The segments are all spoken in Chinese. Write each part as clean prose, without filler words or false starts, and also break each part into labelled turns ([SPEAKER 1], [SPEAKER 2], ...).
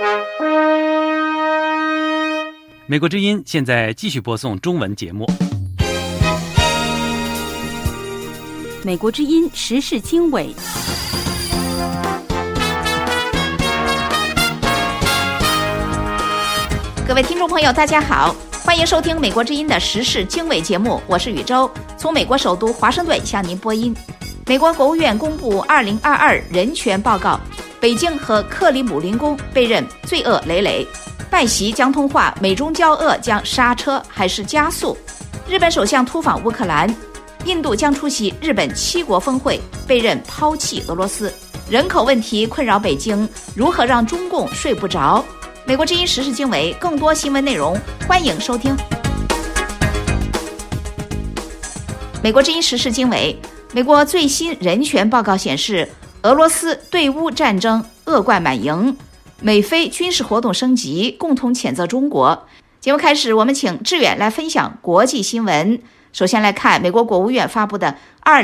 [SPEAKER 1] 美国之音现在继续播送中文节目。
[SPEAKER 2] 美国之音时事经纬，
[SPEAKER 3] 各位听众朋友大家好，欢迎收听美国之音的时事经纬节目，我是宇宙，从美国首都华盛顿向您播音。美国国务院公布2022人权报告，北京和克里姆林宫被认罪恶累累，拜习将通话，美中交恶将刹车还是加速？日本首相突访乌克兰，印度将出席日本7国峰会，被认抛弃俄罗斯。人口问题困扰北京，如何让中共睡不着？美国之音时事经纬，更多新闻内容，欢迎收听。美国之音时事经纬，美国最新人权报告显示，俄罗斯对乌战争恶贯满盈，美菲军事活动升级，共同谴责中国。节目开始，我们请志远来分享国际新闻。首先来看美国国务院发布的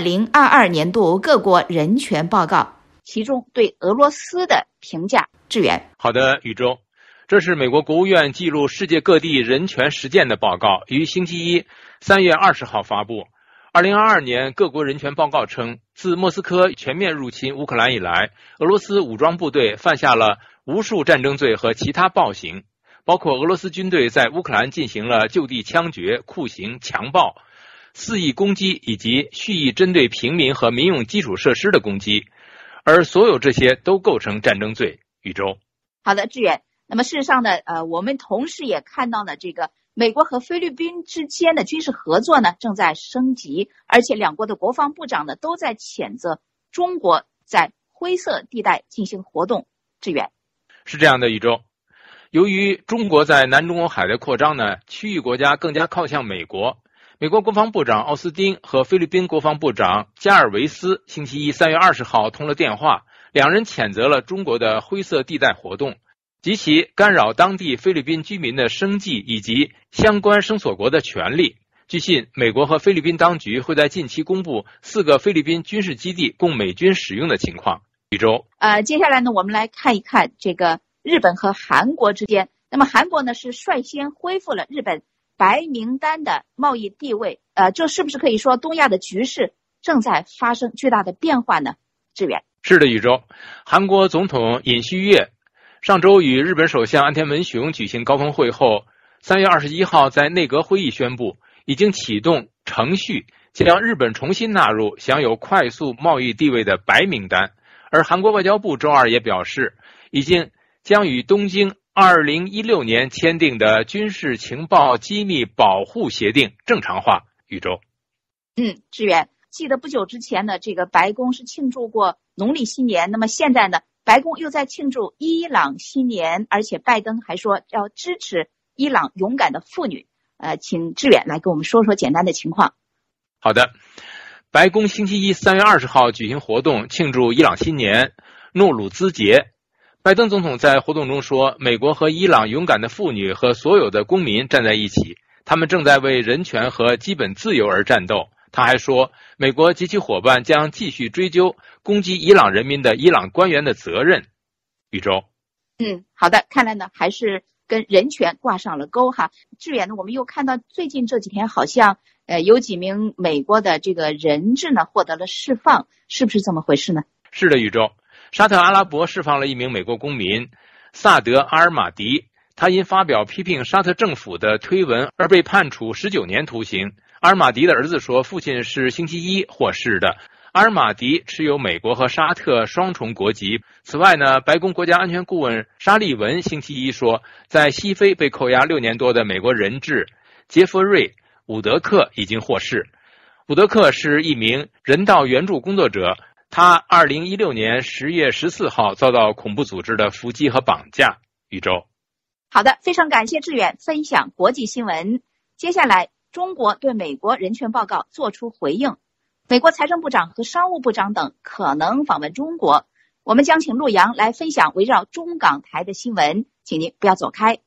[SPEAKER 3] 2022年度各国人权报告，其中对俄罗斯的评价。志远。
[SPEAKER 4] 好的，宇宙。这是美国国务院记录世界各地人权实践的报告，于星期一3月20号发布。2022年各国人权报告称，自莫斯科全面入侵乌克兰以来，俄罗斯武装部队犯下了无数战争罪和其他暴行，包括俄罗斯军队在乌克兰进行了就地枪决、酷刑、强暴、肆意攻击以及蓄意针对平民和民用基础设施的攻击，而所有这些都构成战争罪。宇宙。
[SPEAKER 3] 好的，志远。那么事实上呢，我们同时也看到了这个美国和菲律宾之间的军事合作呢正在升级，而且两国的国防部长呢都在谴责中国在灰色地带进行活动。志远。
[SPEAKER 4] 是这样的，宇宙。由于中国在南中国海的扩张呢，区域国家更加靠向美国。美国国防部长奥斯汀和菲律宾国防部长加尔维斯星期一3月20号通了电话，两人谴责了中国的灰色地带活动及其干扰当地菲律宾居民的生计以及相关声索国的权利。据信，美国和菲律宾当局会在近期公布4个菲律宾军事基地供美军使用的情况。宇宙。
[SPEAKER 3] 接下来呢，我们来看一看这个日本和韩国之间。那么韩国呢是率先恢复了日本白名单的贸易地位，这是不是可以说东亚的局势正在发生巨大的变化呢？志远。
[SPEAKER 4] 是的，宇宙。韩国总统尹锡悦上周与日本首相岸田文雄举行高峰会后，3月21号在内阁会议宣布，已经启动程序，将日本重新纳入享有快速贸易地位的白名单。而韩国外交部周二也表示，已经将与东京2016年签订的军事情报机密保护协定正常化。宇宙。
[SPEAKER 3] 志远。记得不久之前呢，这个白宫是庆祝过农历新年，那么现在呢，白宫又在庆祝伊朗新年，而且拜登还说要支持伊朗勇敢的妇女。请志远来给我们说说简单的情况。
[SPEAKER 4] 好的，白宫星期一3月20号举行活动庆祝伊朗新年诺鲁兹节。拜登总统在活动中说，美国和伊朗勇敢的妇女和所有的公民站在一起，他们正在为人权和基本自由而战斗。他还说，美国及其伙伴将继续追究攻击伊朗人民的伊朗官员的责任。宇宙。
[SPEAKER 3] 好的，看来呢还是跟人权挂上了钩哈。志远呢，我们又看到最近这几天好像有几名美国的这个人质呢获得了释放，是不是这么回事呢？
[SPEAKER 4] 是的，宇宙。沙特阿拉伯释放了一名美国公民萨德·阿尔马迪，他因发表批评沙特政府的推文而被判处19年徒刑。阿尔马迪的儿子说，父亲是星期一获释的。阿尔马迪持有美国和沙特双重国籍。此外呢，白宫国家安全顾问沙利文星期一说，在西非被扣押6年多的美国人质杰弗瑞·伍德克已经获释。伍德克是一名人道援助工作者，他2016年10月14号遭到恐怖组织的伏击和绑架。宇宙。
[SPEAKER 3] 好的，非常感谢志远分享国际新闻。接下来，中国对美国人权报告作出回应，美国财政部长和商务部长等可能访问中国。我们将请陆洋来分享围绕中港台的新闻，请您不要走开。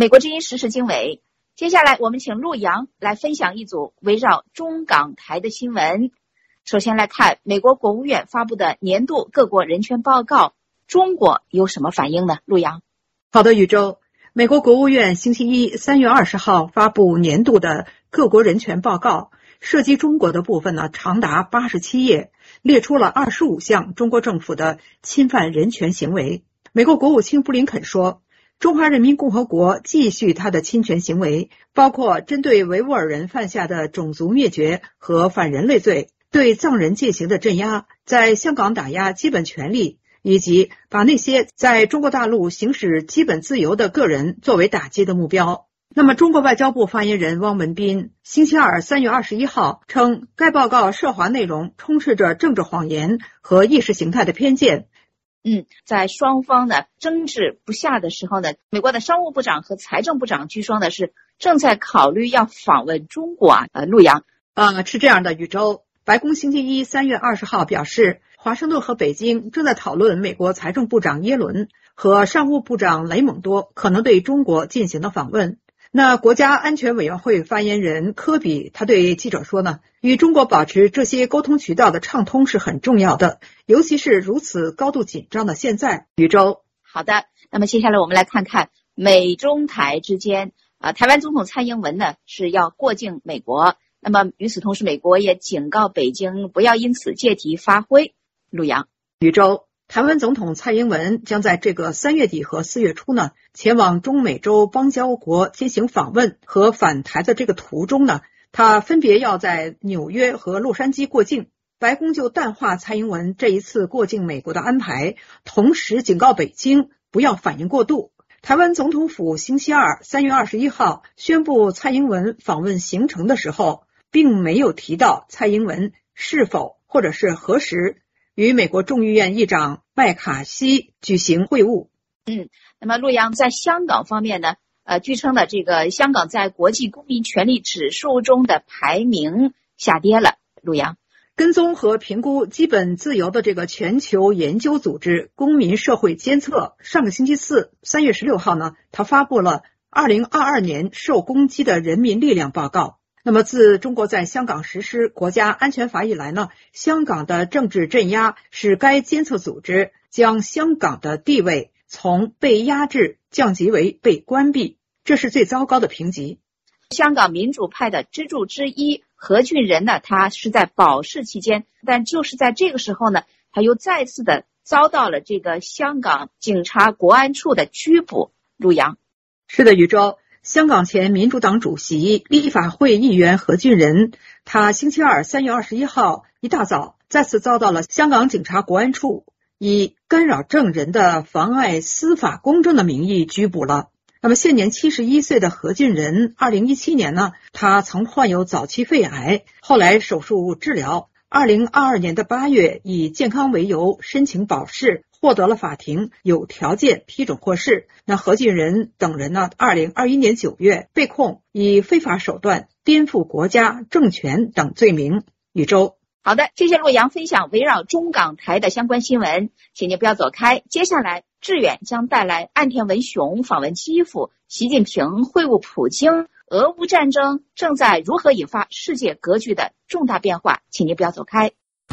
[SPEAKER 3] 美国之音时事经纬，接下来我们请陆洋来分享一组围绕中港台的新闻。首先来看美国国务院发布的年度各国人权报告，中国有什么反应呢？陆洋。
[SPEAKER 5] 好的，宇宙。美国国务院星期一3月20号发布年度的各国人权报告，涉及中国的部分呢长达87页，列出了25项中国政府的侵犯人权行为。美国国务卿布林肯说，中华人民共和国继续他的侵权行为，包括针对维吾尔人犯下的种族灭绝和反人类罪，对藏人进行的镇压，在香港打压基本权利，以及把那些在中国大陆行使基本自由的个人作为打击的目标。那么中国外交部发言人汪文斌星期二3月21号称，该报告涉华内容充斥着政治谎言和意识形态的偏见。
[SPEAKER 3] 在双方呢争执不下的时候呢，美国的商务部长和财政部长据说呢是正在考虑要访问中国陆洋。
[SPEAKER 5] 是这样的，宇宙。白宫星期一3月20号表示，华盛顿和北京正在讨论美国财政部长耶伦和商务部长雷蒙多可能对中国进行的访问。那国家安全委员会发言人科比他对记者说呢，与中国保持这些沟通渠道的畅通是很重要的，尤其是如此高度紧张的现在。宇宙。
[SPEAKER 3] 好的，那么接下来我们来看看美中台之间台湾总统蔡英文呢是要过境美国，那么与此同时，美国也警告北京不要因此借题发挥。陆洋。
[SPEAKER 5] 宇宙。台湾总统蔡英文将在这个3月底和4月初呢，前往中美洲邦交国进行访问和返台的这个途中呢，他分别要在纽约和洛杉矶过境。白宫就淡化蔡英文这一次过境美国的安排，同时警告北京不要反应过度。台湾总统府星期二3月21号宣布蔡英文访问行程的时候，并没有提到蔡英文是否或者是何时与美国众议院议长麦卡锡举行会晤。
[SPEAKER 3] 那么陆洋，在香港方面呢，据称的这个香港在国际公民权利指数中的排名下跌了。陆洋。
[SPEAKER 5] 跟踪和评估基本自由的这个全球研究组织公民社会监测上个星期四3月16号呢，他发布了2022年受攻击的人民力量报告。那么自中国在香港实施国家安全法以来呢，香港的政治镇压使该监测组织将香港的地位从被压制降级为被关闭，这是最糟糕的评级。
[SPEAKER 3] 香港民主派的支柱之一何俊仁呢，他是在保释期间，但就是在这个时候呢，他又再次的遭到了这个香港警察国安处的拘捕。陆洋。
[SPEAKER 5] 是的，宇宙。香港前民主党主席、立法会议员何俊仁，他星期二3月21号一大早再次遭到了香港警察国安处以干扰证人的妨碍司法公正的名义拘捕了。那么现年71岁的何俊仁，2017年呢，他曾患有早期肺癌，后来手术治疗，2022年的8月以健康为由申请保释，获得了法庭有条件批准获释。那何俊仁等人呢，2021年9月被控以非法手段颠覆国家政权等罪名。宇宙。
[SPEAKER 3] 好的，谢谢陆洋分享围绕中港台的相关新闻，请您不要走开。接下来志远将带来岸田文雄访问基辅，习近平会晤普京，俄乌战争正在如何引发世界格局的重大变化，请您不要走开。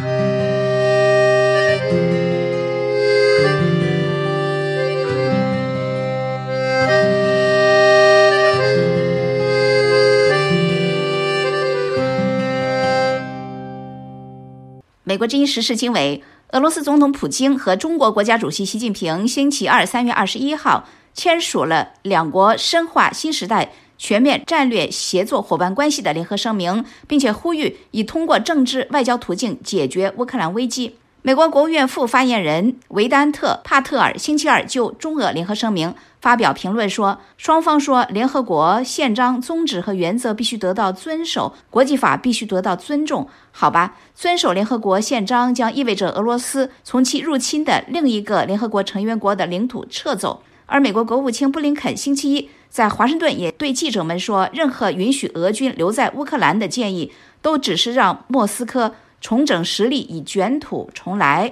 [SPEAKER 3] 美国之音时事经纬，俄罗斯总统普京和中国国家主席习近平星期二3月21号签署了两国深化新时代全面战略协作伙伴关系的联合声明，并且呼吁以通过政治外交途径解决乌克兰危机。美国国务院副发言人维丹特·帕特尔星期二就中俄联合声明发表评论说，双方说联合国宪章宗旨和原则必须得到遵守，国际法必须得到尊重。好吧，遵守联合国宪章将意味着俄罗斯从其入侵的另一个联合国成员国的领土撤走。而美国国务卿布林肯星期一在华盛顿也对记者们说，任何允许俄军留在乌克兰的建议都只是让莫斯科重整实力以卷土重来。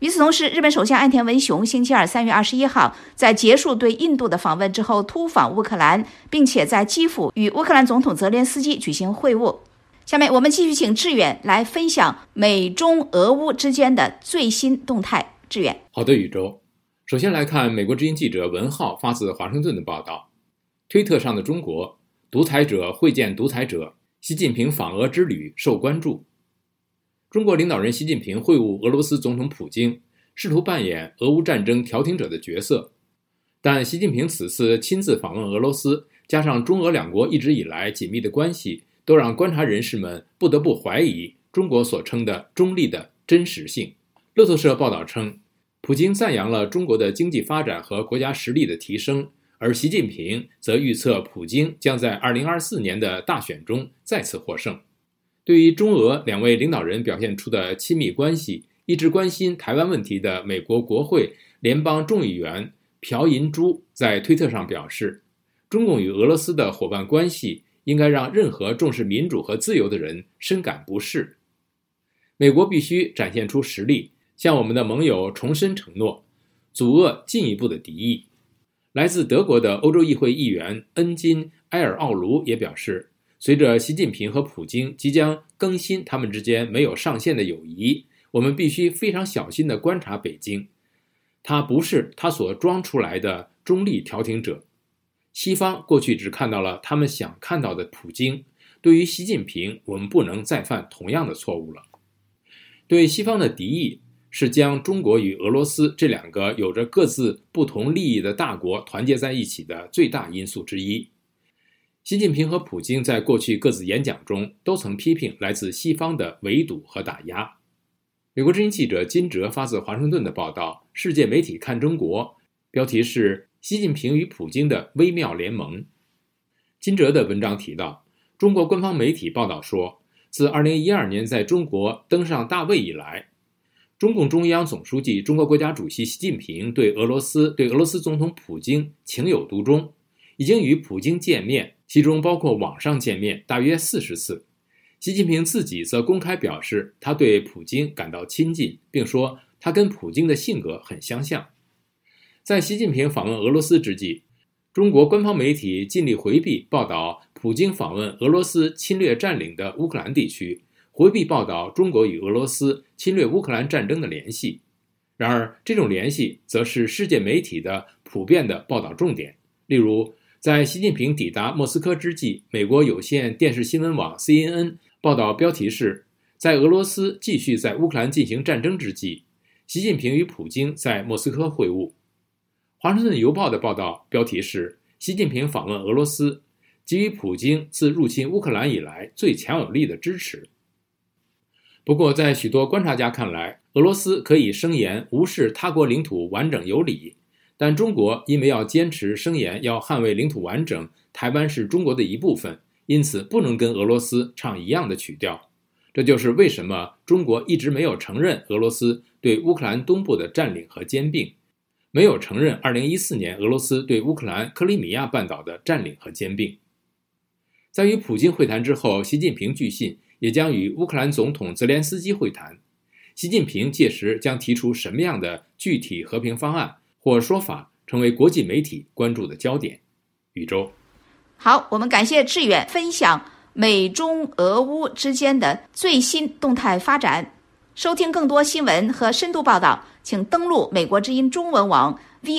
[SPEAKER 3] 与此同时，日本首相岸田文雄星期二3月21号在结束对印度的访问之后突访乌克兰，并且在基辅与乌克兰总统泽连斯基举行会晤。下面我们继续请志远来分享美中俄乌之间的最新动态。志远。
[SPEAKER 4] 好的，宇宙。首先来看美国之音记者文浩发自华盛顿的报道，推特上的中国，独裁者会见独裁者，习近平访俄之旅受关注。中国领导人习近平会晤俄罗斯总统普京，试图扮演俄乌战争调停者的角色。但习近平此次亲自访问俄罗斯，加上中俄两国一直以来紧密的关系，都让观察人士们不得不怀疑中国所称的中立的真实性。路透社报道称，普京赞扬了中国的经济发展和国家实力的提升，而习近平则预测普京将在2024年的大选中再次获胜。对于中俄两位领导人表现出的亲密关系，一直关心台湾问题的美国国会联邦众议员朴银珠在推特上表示，中共与俄罗斯的伙伴关系应该让任何重视民主和自由的人深感不适。美国必须展现出实力，向我们的盟友重申承诺，阻遏进一步的敌意。来自德国的欧洲议会议员恩金埃尔奥卢也表示，随着习近平和普京即将更新他们之间没有上限的友谊，我们必须非常小心地观察北京。他不是他所装出来的中立调停者。西方过去只看到了他们想看到的普京，对于习近平，我们不能再犯同样的错误了。对西方的敌意是将中国与俄罗斯这两个有着各自不同利益的大国团结在一起的最大因素之一。习近平和普京在过去各自演讲中都曾批评来自西方的围堵和打压。美国之音记者金哲发自华盛顿的报道，世界媒体看中国，标题是习近平与普京的微妙联盟。金哲的文章提到，中国官方媒体报道说，自2012年在中国登上大位以来，中共中央总书记、中国国家主席习近平对俄罗斯总统普京情有独钟，已经与普京见面，其中包括网上见面大约40次。习近平自己则公开表示，他对普京感到亲近，并说他跟普京的性格很相像。在习近平访问俄罗斯之际，中国官方媒体尽力回避报道普京访问俄罗斯侵略占领的乌克兰地区，回避报道中国与俄罗斯侵略乌克兰战争的联系。然而，这种联系则是世界媒体的普遍的报道重点。例如，在习近平抵达莫斯科之际，美国有线电视新闻网 CNN 报道标题是，在俄罗斯继续在乌克兰进行战争之际，习近平与普京在莫斯科会晤。华盛顿邮报的报道标题是，习近平访问俄罗斯，给予普京自入侵乌克兰以来最强有力的支持。不过，在许多观察家看来，俄罗斯可以声言无视他国领土完整有理，但中国因为要坚持声言要捍卫领土完整，台湾是中国的一部分，因此不能跟俄罗斯唱一样的曲调。这就是为什么中国一直没有承认俄罗斯对乌克兰东部的占领和兼并，没有承认2014年俄罗斯对乌克兰克里米亚半岛的占领和兼并。在与普京会谈之后，习近平据信也将与乌克兰总统泽连斯基会谈。习近平届时将提出什么样的具体和平方案或说法，成为国际媒体关注的焦点。宇宙。
[SPEAKER 3] 好，我们感谢志远分享美中俄乌之间的最新动态发展。收听更多新闻和深度报道，请登录美国之音中文网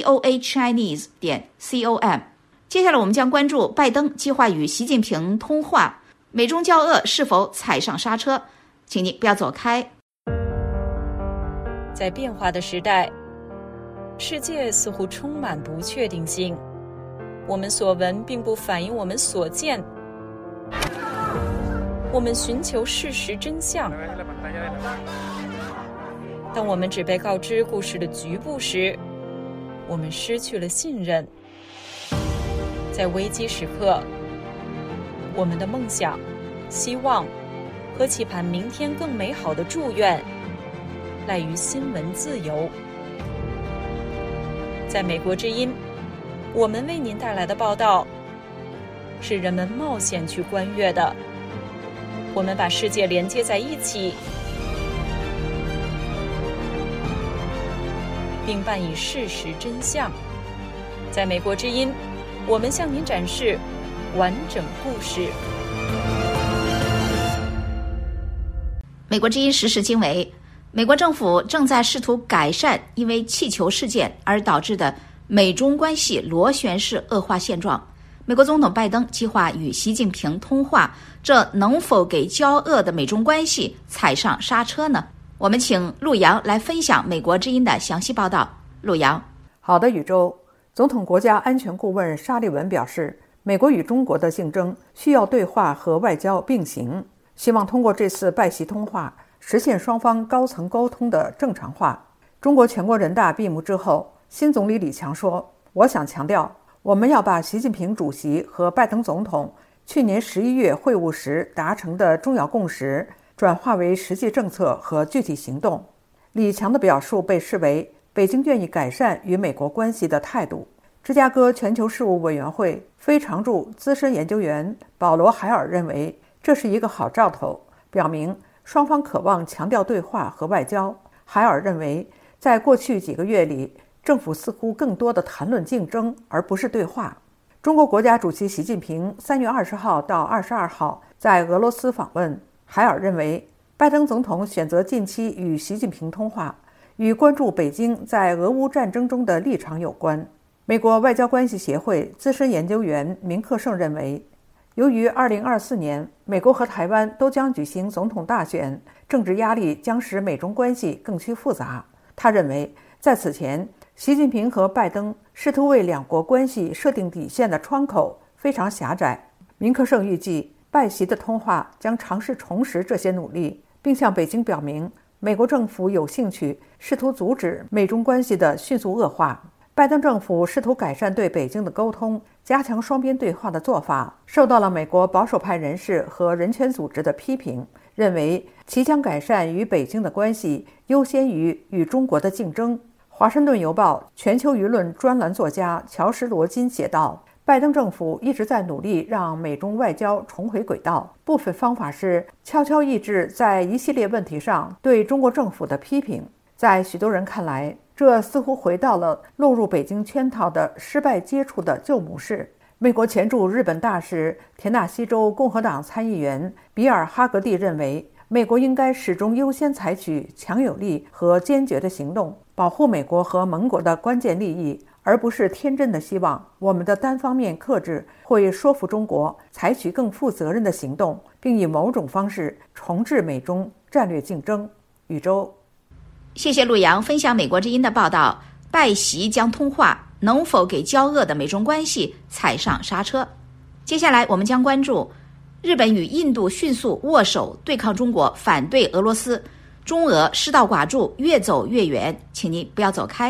[SPEAKER 3] voachinese.com。接下来我们将关注拜登计划与习近平通话，美中交恶是否踩上刹车？请你不要走开。
[SPEAKER 6] 在变化的时代，世界似乎充满不确定性，我们所闻并不反映我们所见。我们寻求事实真相，当我们只被告知故事的局部时，我们失去了信任。在危机时刻，我们的梦想、希望和期盼明天更美好的祝愿赖于新闻自由。在美国之音，我们为您带来的报道是人们冒险去观阅的。我们把世界连接在一起， 并伴以事实真相。在美国之音，我们向您展示完整故事。
[SPEAKER 3] 美国之音时事经纬：美国政府正在试图改善因为气球事件而导致的美中关系螺旋式恶化现状。美国总统拜登计划与习近平通话，这能否给交恶的美中关系踩上刹车呢？我们请陆洋来分享美国之音的详细报道。陆洋。
[SPEAKER 5] 好的，宇宙。总统国家安全顾问沙利文表示，美国与中国的竞争需要对话和外交并行，希望通过这次拜习通话实现双方高层沟通的正常化。中国全国人大闭幕之后，新总理李强说，我想强调，我们要把习近平主席和拜登总统去年11月会晤时达成的重要共识转化为实际政策和具体行动。李强的表述被视为北京愿意改善与美国关系的态度。芝加哥全球事务委员会非常驻资深研究员保罗·海尔认为，这是一个好兆头，表明双方渴望强调对话和外交。海尔认为，在过去几个月里，政府似乎更多地谈论竞争，而不是对话。中国国家主席习近平3月20号到22号在俄罗斯访问。海尔认为，拜登总统选择近期与习近平通话，与关注北京在俄乌战争中的立场有关。美国外交关系协会资深研究员明克胜认为，由于2024年美国和台湾都将举行总统大选，政治压力将使美中关系更趋复杂。他认为，在此前，习近平和拜登试图为两国关系设定底线的窗口非常狭窄。明克胜预计，拜习的通话将尝试重拾这些努力，并向北京表明，美国政府有兴趣试图阻止美中关系的迅速恶化。拜登政府试图改善对北京的沟通，加强双边对话的做法，受到了美国保守派人士和人权组织的批评，认为其将改善与北京的关系优先于与中国的竞争。华盛顿邮报全球舆论专栏作家乔什·罗金写道，拜登政府一直在努力让美中外交重回轨道，部分方法是悄悄抑制在一系列问题上对中国政府的批评。在许多人看来，这似乎回到了落入北京圈套的失败接触的旧模式。美国前驻日本大使、田纳西州共和党参议员比尔·哈格蒂认为，美国应该始终优先采取强有力和坚决的行动，保护美国和盟国的关键利益，而不是天真的希望我们的单方面克制会说服中国采取更负责任的行动，并以某种方式重置美中战略竞争。宇宙。
[SPEAKER 3] 谢谢陆洋分享美国之音的报道。拜习将通话能否给交恶的美中关系踩上刹车？接下来我们将关注日本与印度迅速握手对抗中国，反对俄罗斯，中俄失道寡助，越走越远。请您不要走开。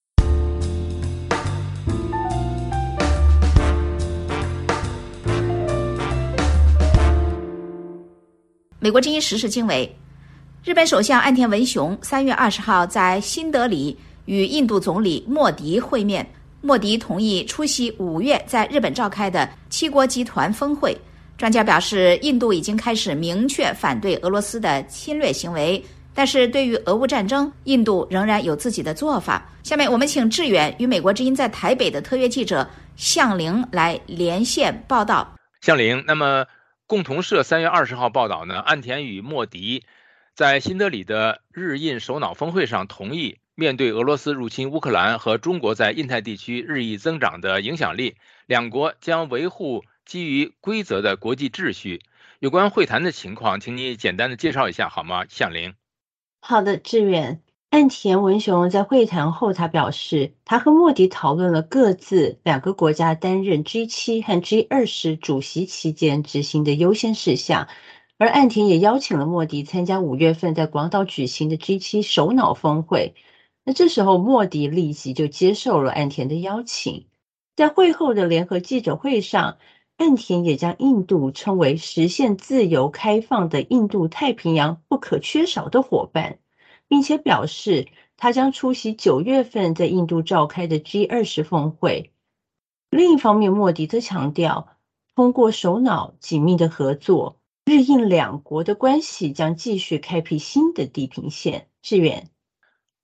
[SPEAKER 3] 美国之音时事经纬：日本首相岸田文雄3月20号在新德里与印度总理莫迪会面，莫迪同意出席5月在日本召开的7国集团峰会。专家表示，印度已经开始明确反对俄罗斯的侵略行为，但是对于俄乌战争，印度仍然有自己的做法。下面我们请志远与美国之音在台北的特约记者向玲来连线报道。
[SPEAKER 4] 向玲，那么共同社3月20号报道呢，岸田与莫迪在新德里的日印首脑峰会上同意，面对俄罗斯入侵乌克兰和中国在印太地区日益增长的影响力，两国将维护基于规则的国际秩序。有关会谈的情况，请你简单的介绍一下好吗？向玲。
[SPEAKER 7] 好的，志远。岸田文雄在会谈后，他表示，他和莫迪讨论了各自两个国家担任 G7 和 G20 主席期间执行的优先事项。而岸田也邀请了莫迪参加5月份在广岛举行的 G7 首脑峰会。那这时候莫迪立即就接受了岸田的邀请。在会后的联合记者会上，岸田也将印度称为实现自由开放的印度太平洋不可缺少的伙伴，并且表示他将出席9月份在印度召开的 G20 峰会。另一方面，莫迪则强调，通过首脑紧密的合作，日印两国的关系将继续开辟新的地平线。志远。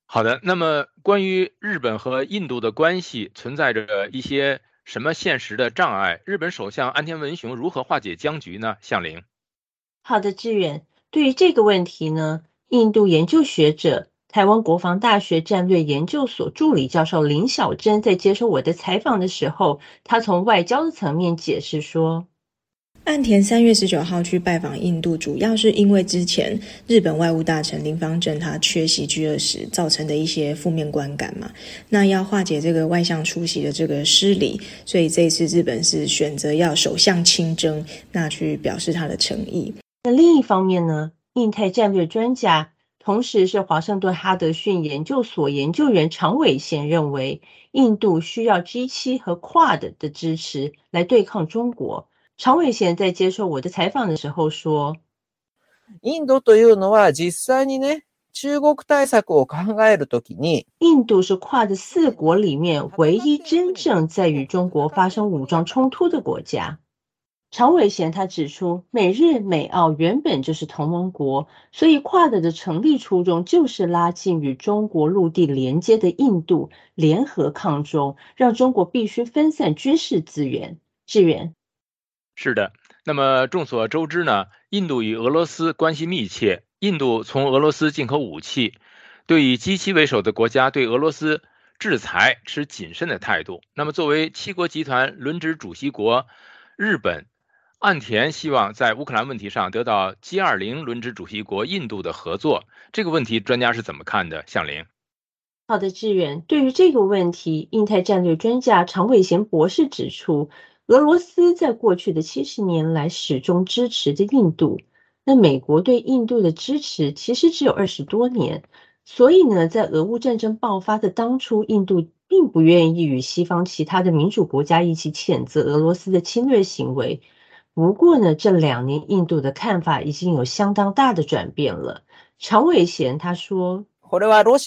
[SPEAKER 4] 好的，那么关于日本和印度的关系存在着一些什么现实的障碍？日本首相安田文雄如何化解僵局呢？向凌。
[SPEAKER 7] 好的，志远，对于这个问题呢，印度研究学者、台湾国防大学战略研究所助理教授林小珍在接受我的采访的时候，他从外交的层面解释说，
[SPEAKER 8] 岸田3月19号去拜访印度，主要是因为之前日本外务大臣林芳正他缺席G20造成的一些负面观感嘛。那要化解这个外相出席的这个失礼，所以这一次日本是选择要首相亲征，那去表示他的诚意。
[SPEAKER 7] 那另一方面呢，印太战略专家，同时是华盛顿哈德逊研究所研究员常伟贤认为，印度需要 G7 和 Quad 的支持来对抗中国。常伟贤在接受我的采访的时候说，
[SPEAKER 9] 印度というのは実際にね、中国対策を考えるときに、
[SPEAKER 7] 印度是Quad 4国里面唯一真正在与中国发生武装冲突的国家。常伟贤他指出，美日美澳原本就是同盟国，所以Quad的成立初衷就是拉近与中国陆地连接的印度联合抗中，让中国必须分散军事资源。志远。
[SPEAKER 4] 是的，那么众所周知呢，印度与俄罗斯关系密切，印度从俄罗斯进口武器，对以 G7 为首的国家对俄罗斯制裁持谨慎的态度。那么作为7国集团轮值主席国，日本岸田希望在乌克兰问题上得到 G20 轮值主席国印度的合作，这个问题专家是怎么看的？向凌。
[SPEAKER 7] 好的，志远，对于这个问题，印太战略专家常伟贤博士指出，俄罗斯在过去的70年来始终支持着印度，那美国对印度的支持其实只有20多年，所以呢，在俄乌战争爆发的当初，印度并不愿意与西方其他的民主国家一起谴责俄罗斯的侵略行为。不过呢，这2年印度的看法已经有相当大的转变了。常伟贤他说，俄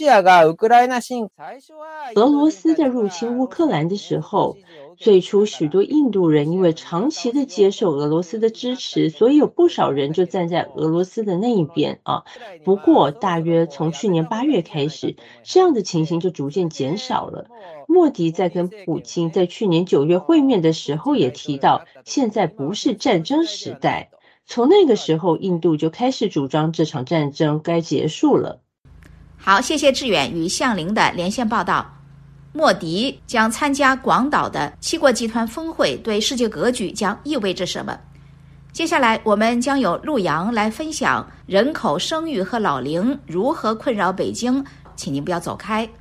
[SPEAKER 7] 罗斯在入侵乌克兰的时候，最初许多印度人因为长期的接受俄罗斯的支持，所以有不少人就站在俄罗斯的那一边啊。不过大约从去年8月开始，这样的情形就逐渐减少了。莫迪在跟普京在去年9月会面的时候也提到，现在不是战争时代。从那个时候，印度就开始主张这场战争该结束了。
[SPEAKER 3] 好，谢谢志远与向凌的连线报道。莫迪将参加广岛的7国集团峰会，对世界格局将意味着什么？接下来我们将有陆洋来分享人口生育和老龄如何困扰北京，请您不要走开。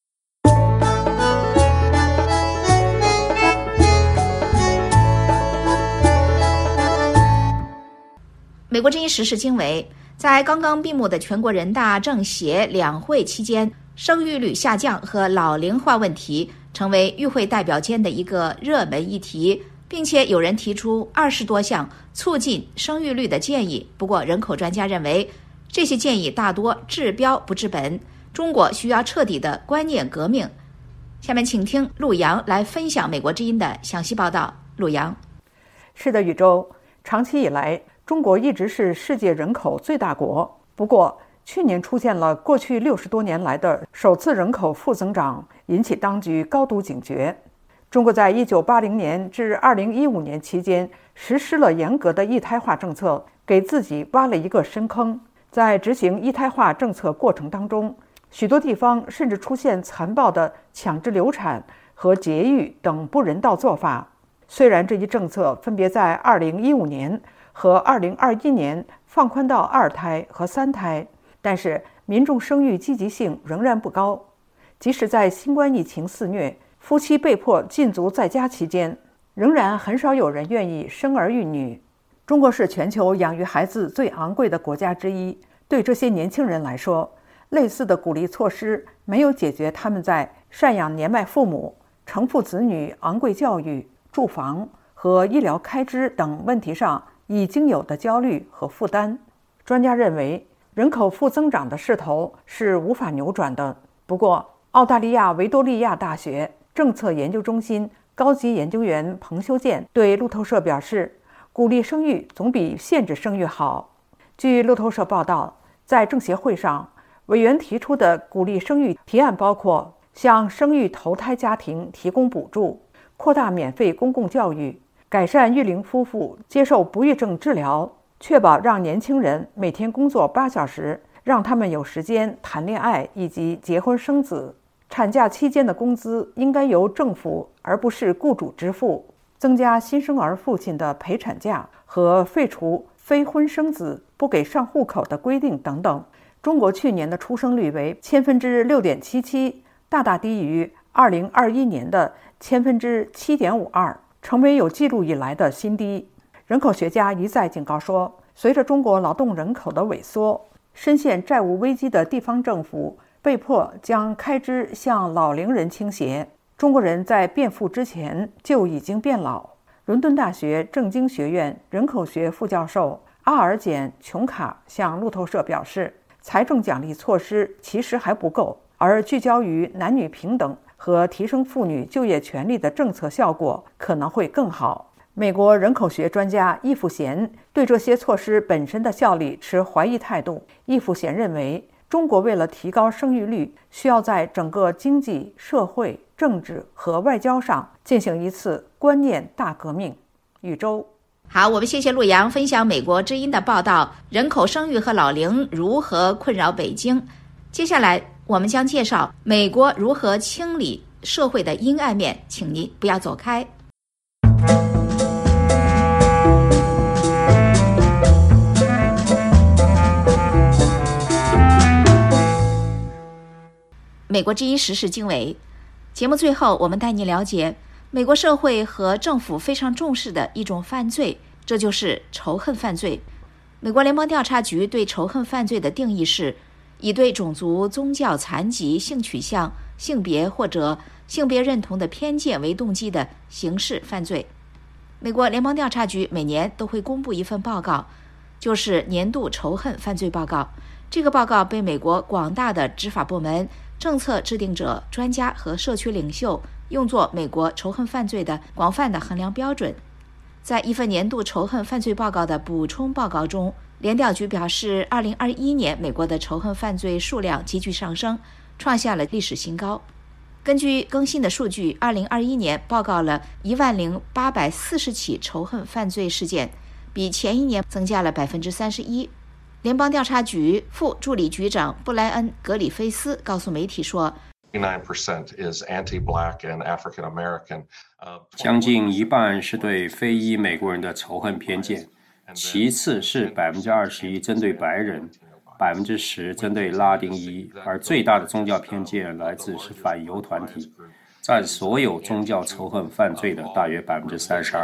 [SPEAKER 3] 美国之音时事经纬，在刚刚闭幕的全国人大政协两会期间，生育率下降和老龄化问题成为与会代表间的一个热门议题，并且有人提出20多项促进生育率的建议。不过人口专家认为，这些建议大多治标不治本，中国需要彻底的观念革命。下面请听陆洋来分享美国之音的详细报道。陆洋。
[SPEAKER 5] 是的，宇宙，长期以来中国一直是世界人口最大国，不过去年出现了过去60多年来的首次人口负增长，引起当局高度警觉。中国在1980年至2015年期间实施了严格的一胎化政策，给自己挖了一个深坑。在执行一胎化政策过程当中，许多地方甚至出现残暴的强制流产和节育等不人道做法。虽然这一政策分别在2015年和2021年放宽到2胎和3胎，但是民众生育积极性仍然不高。即使在新冠疫情肆虐，夫妻被迫禁足在家期间，仍然很少有人愿意生儿育女。中国是全球养育孩子最昂贵的国家之一，对这些年轻人来说，类似的鼓励措施没有解决他们在赡养年迈父母、承负子女昂贵教育、住房和医疗开支等问题上已经有的焦虑和负担。专家认为，人口负增长的势头是无法扭转的。不过，澳大利亚维多利亚大学政策研究中心高级研究员彭修健对路透社表示，鼓励生育总比限制生育好。据路透社报道，在政协会上， 委员提出的鼓励生育提案包括向生育头胎家庭提供补助，扩大免费公共教育，改善育龄夫妇接受不育症治疗，确保让年轻人每天工作8小时，让他们有时间谈恋爱以及结婚生子。产假期间的工资应该由政府而不是雇主支付，增加新生儿父亲的陪产假和废除非婚生子不给上户口的规定等等。中国去年的出生率为6.77%，大大低于2021年的7.52%，成为有记录以来的新低。人口学家一再警告说，随着中国劳动人口的萎缩，深陷债务危机的地方政府被迫将开支向老龄人倾斜。中国人在变富之前就已经变老。伦敦大学政经学院人口学副教授阿尔简·琼卡向路透社表示，财政奖励措施其实还不够，而聚焦于男女平等和提升妇女就业权利的政策效果可能会更好。美国人口学专家易富贤对这些措施本身的效力持怀疑态度。易富贤认为，中国为了提高生育率，需要在整个经济、社会、政治和外交上进行一次观念大革命。宇宙，
[SPEAKER 3] 好，我们谢谢陆阳分享美国之音的报道，人口生育和老龄如何困扰北京。接下来我们将介绍美国如何清理社会的阴暗面，请您不要走开。美国之音时事经纬节目最后，我们带你了解美国社会和政府非常重视的一种犯罪，这就是仇恨犯罪。美国联邦调查局对仇恨犯罪的定义是以对种族、宗教、残疾、性取向、性别或者性别认同的偏见为动机的刑事犯罪。美国联邦调查局每年都会公布一份报告，就是年度仇恨犯罪报告。这个报告被美国广大的执法部门、政策制定者、专家和社区领袖用作美国仇恨犯罪的广泛的衡量标准。在一份年度仇恨犯罪报告的补充报告中，联调局表示，2021年美国的仇恨犯罪数量急剧上升，创下了历史新高。根据更新的数据，2021年报告了10840起仇恨犯罪事件，比前一年增加了31%。联邦调查局副助理局长布莱恩·格里菲斯告诉媒体说，
[SPEAKER 10] 将近一半是对非裔美国人的仇恨偏见，其次是21%针对白人，10%针对拉丁裔，而最大的宗教偏见来自是反犹团体，占所有宗教仇恨犯罪的大约32%。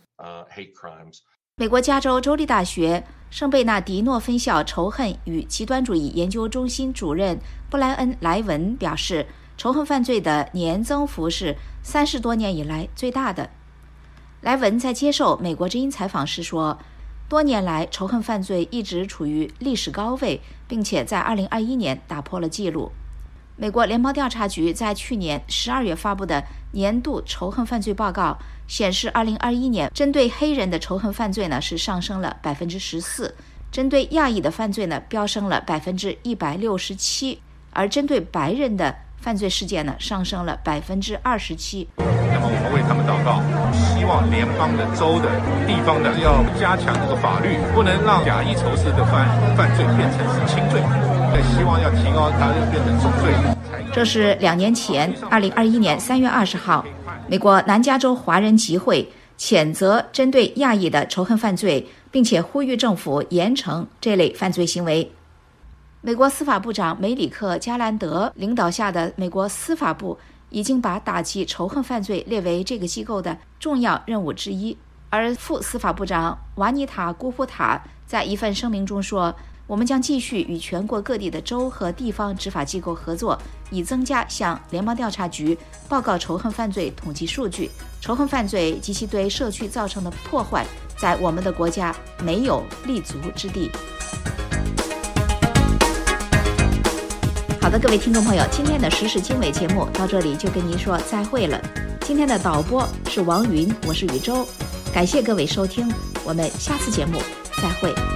[SPEAKER 3] 美国加州州立大学圣贝纳迪诺分校仇恨与极端主义研究中心主任布莱恩·莱文表示，仇恨犯罪的年增幅是30多年以来最大的。莱文在接受美国之音采访时说，多年来仇恨犯罪一直处于历史高位，并且在2021年打破了纪录。美国联邦调查局在去年12月发布的年度仇恨犯罪报告显示，2021年针对黑人的仇恨犯罪呢是上升了14%，针对亚裔的犯罪呢飙升了167%，而针对白人的犯罪事件呢上升了27%。
[SPEAKER 11] 那么我们为他们祷告，希望联邦的、州的、地方的要加强这个法律，不能让假意仇视的犯罪变成是轻罪，希望要提高它变成重罪。
[SPEAKER 3] 这是2年前2021年3月20号美国南加州华人集会谴责针对亚裔的仇恨犯罪，并且呼吁政府严惩这类犯罪行为。美国司法部长梅里克·加兰德领导下的美国司法部已经把打击仇恨犯罪列为这个机构的重要任务之一。而副司法部长瓦尼塔·古普塔在一份声明中说，我们将继续与全国各地的州和地方执法机构合作，以增加向联邦调查局报告仇恨犯罪统计数据。仇恨犯罪及其对社区造成的破坏在我们的国家没有立足之地。好的，各位听众朋友，今天的时事经纬节目到这里就跟您说再会了。今天的导播是王云，我是宇宙，感谢各位收听，我们下次节目再会。